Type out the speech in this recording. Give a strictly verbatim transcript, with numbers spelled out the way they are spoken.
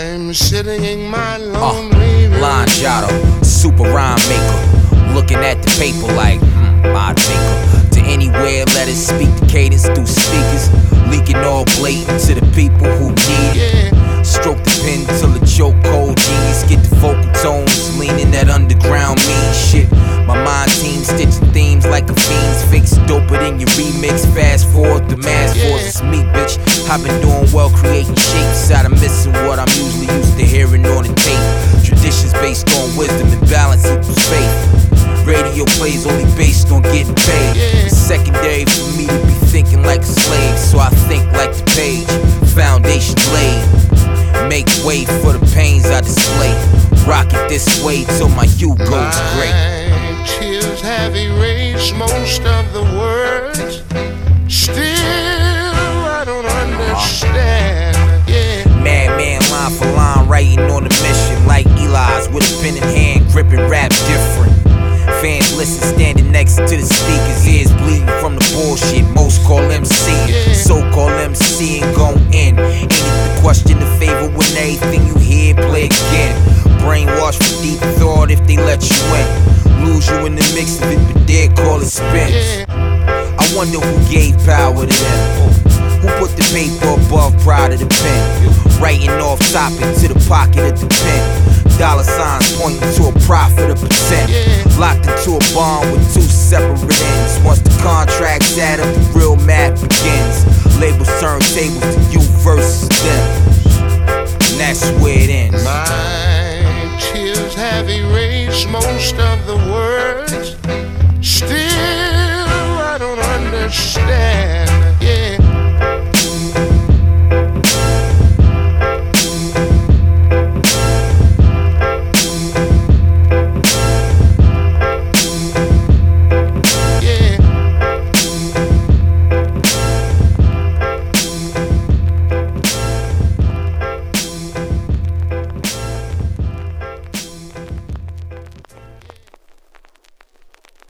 I'm sitting my lonely uh, Line Giotto, super rhyme maker, looking at the paper like, hmm, my thinker. To anywhere, let it speak the cadence through speakers, leaking all blatant to the people who need it. Stroke the pen till the chokehold genius, get the vocal tones, leaning that underground mean shit. My mind team stitching themes like a fiend's fix, doper than your remix. Fast forward, the mass force, it's me, bitch. I've been doing well, creating shapes out of missing what I'm usually used to hearing on the tape. Traditions based on wisdom and balance equals faith. Radio plays only based on getting paid. It's secondary for me to be thinking like a slave, so I think like the page. Foundation laid, make way for the pains I display. Rock it this way till my you goes great. My tears have erased most of the words. Still, I don't understand. Yeah. Madman, line for line, writing on a mission like Eli's with a pen in hand, gripping rap different. Fans listen, standing next to the speakers, ears bleeding from the bullshit. Most call MCing, so-called MCing gon' end. Ain't it the question of favor when everything you hear play again? Brainwashed for deep thought if they let you in. Lose you in the mix of it, but they call it spins. I wonder who gave power to them. Who put the paper above pride of the pen? Writing off topic to the pocket of the pen. Dollar signs pointing to a profit of percent. Locked into a bond with two separate ends. Once the contracts add up, the real math begins. Labels turn tables to you versus them, and that's where it ends. My tears have erased most of the words. Still, I don't understand.